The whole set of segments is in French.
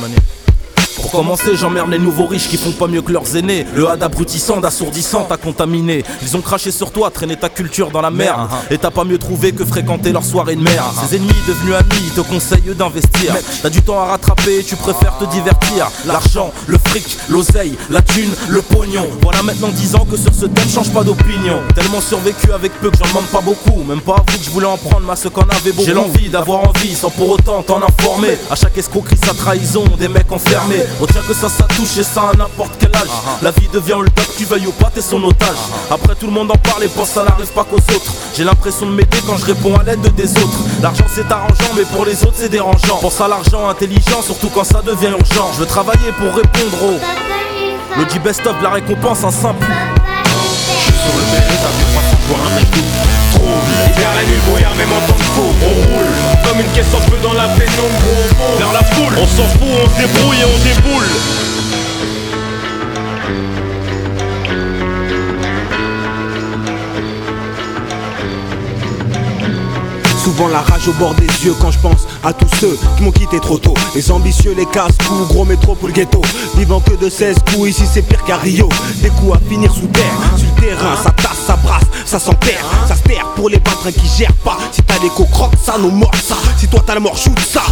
Mani. Pour commencer, j'emmerde les nouveaux riches qui font pas mieux que leurs aînés. Le had abrutissant, d'assourdissant, t'a contaminé. Ils ont craché sur toi, traîné ta culture dans la merde. Et t'as pas mieux trouvé que fréquenter leur soirée de merde. Ces ennemis devenus amis, ils te conseillent d'investir. T'as du temps à rattraper, tu préfères te divertir. L'argent, le fric, l'oseille, la thune, le pognon. Voilà maintenant 10 ans que sur ce thème, change pas d'opinion. Tellement survécu avec peu que j'en demande pas beaucoup. Même pas avoué que je voulais en prendre, mais à ceux qu'en avait beaucoup. J'ai l'envie d'avoir envie, sans pour autant t'en informer. À chaque escroquerie, sa trahison, des mecs enfermés. Retiens que ça touche et ça à n'importe quel âge. La vie devient le top, tu veuilles ou pas, t'es son otage. Après tout le monde en parle et pense ça n'arrive pas qu'aux autres. J'ai l'impression de m'aider quand je réponds à l'aide des autres. L'argent c'est arrangeant mais pour les autres c'est dérangeant. Pense à l'argent intelligent surtout quand ça devient urgent. Je veux travailler pour répondre au Lodi best of, la récompense un simple. Je suis sur le terrain, ça fait 300 pour un mec tout trouble. L'hiver, la nuit, le brouillard, même en temps de fou. On roule comme une caisse en feu dans la pénombre. Vers la foule, on s'en fout, on se débrouille et on déboule. Souvent la rage au bord des yeux quand je pense à tous ceux qui m'ont quitté trop tôt. Les ambitieux, les casse-coups, gros métro pour le ghetto. Vivant que de 16 coups, ici c'est pire qu'à Rio. Des coups à finir sous terre, sur le terrain, ça tasse, ça brasse, ça s'enterre. Ça se perd pour les patrons qui gèrent pas. Si t'as des croque ça nous mord ça. Si toi t'as la mort, shoot ça.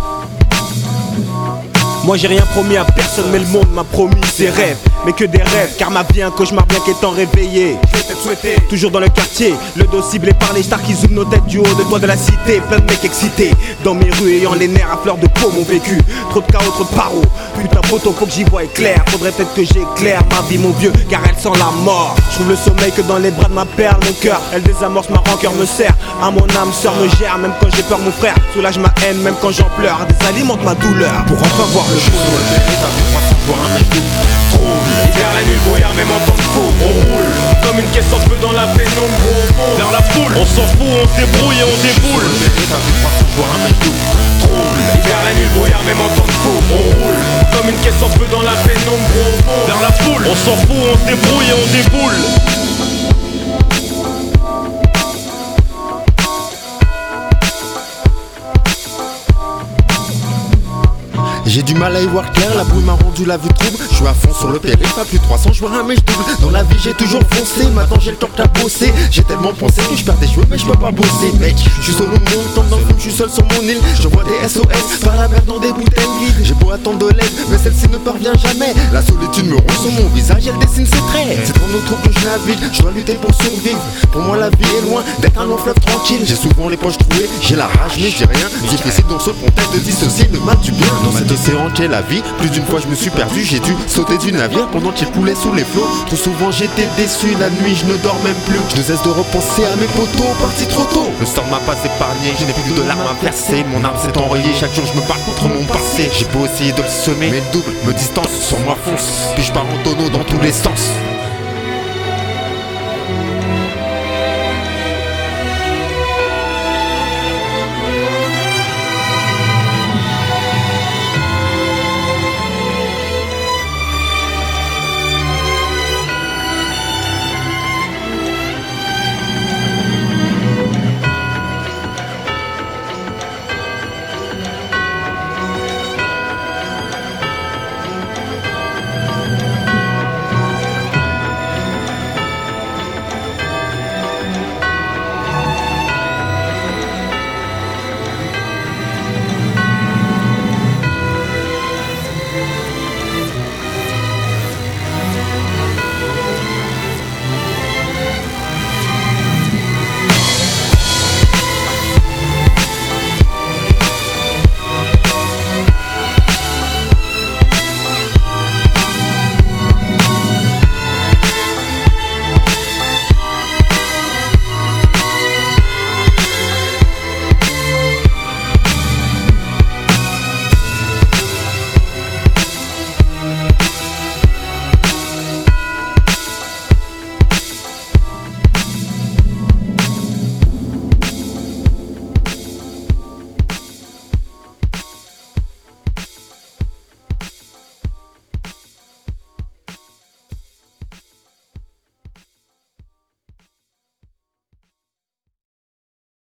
Moi j'ai rien promis à personne mais le monde m'a promis ses rêves. Mais que des rêves, car ma vie un cauchemar bien qu'étant réveillé. Toujours dans le quartier, le dos ciblé par les stars qui zooment nos têtes du haut de toit de la cité. Plein de mecs excités, dans mes rues ayant les nerfs à fleur de peau mon vécu. Trop de chaos, trop de paro, putain poteau faut que j'y voie clair. Faudrait peut-être que j'éclaire ma vie mon vieux, car elle sent la mort. Je trouve le sommeil que dans les bras de ma perle, mon cœur. Elle désamorce ma rancœur, me serre, à mon âme sœur me gère. Même quand j'ai peur mon frère, soulage ma haine même quand j'en pleure. Désalimente ma douleur, pour enfin voir le jour. Sur le terrain, ça fait 300 pour un mec tout trouble. L'hiver, la nuit, le brouillard, même en temps de fou. On roule comme une caisse en feu dans la pénombre. Vers la foule, on s'en fout, on se débrouille et on déboule. Sur le terrain, ça fait 300 pour un mec tout trouble. L'hiver, la nuit, le brouillard, même en temps de fou. On roule comme une caisse en feu dans la pénombre. Vers la foule, on s'en fout, on se débrouille et on déboule. J'ai du mal à y voir clair, la brume m'a rendu la vue trouble. Je suis à fond sur le périph', à plus de 300, je vois un mais je double. Dans la vie j'ai toujours foncé, maintenant j'ai le temps qu'à bosser. J'ai tellement pensé que je perds des cheveux mais je peux pas bosser. Mec, je suis solo mon tombe dans le film, je suis seul sur mon île. Je vois des SOS, par la mer dans des bouteilles vides. J'ai beau attendre de l'aide, mais celle-ci ne parvient jamais. La solitude me roule sur mon visage, elle dessine ses traits. C'est dans notre que je navigue, je dois lutter pour survivre. Pour moi la vie est loin d'être un long fleuve tranquille. J'ai souvent les poches trouées, j'ai la rage mais j'ai rien. Difficile dans ce contexte de dissocier le mal du bien. Dans cet océan qu'est la vie, plus d'une fois je me suis perdu. J'ai dû sauter du navire pendant qu'il coulait sous les flots. Trop souvent j'étais déçu, la nuit je ne dors même plus. Je ne cesse de repenser à mes potos partis trop tôt. Le sort m'a pas épargné, je n'ai plus de larmes à verser. Mon âme s'est enrayée, chaque jour je me bats contre mon passé. J'ai beau essayer de le semer, mais le double me distance, sur moi fonce. Puis je pars en tonneau dans tous les sens.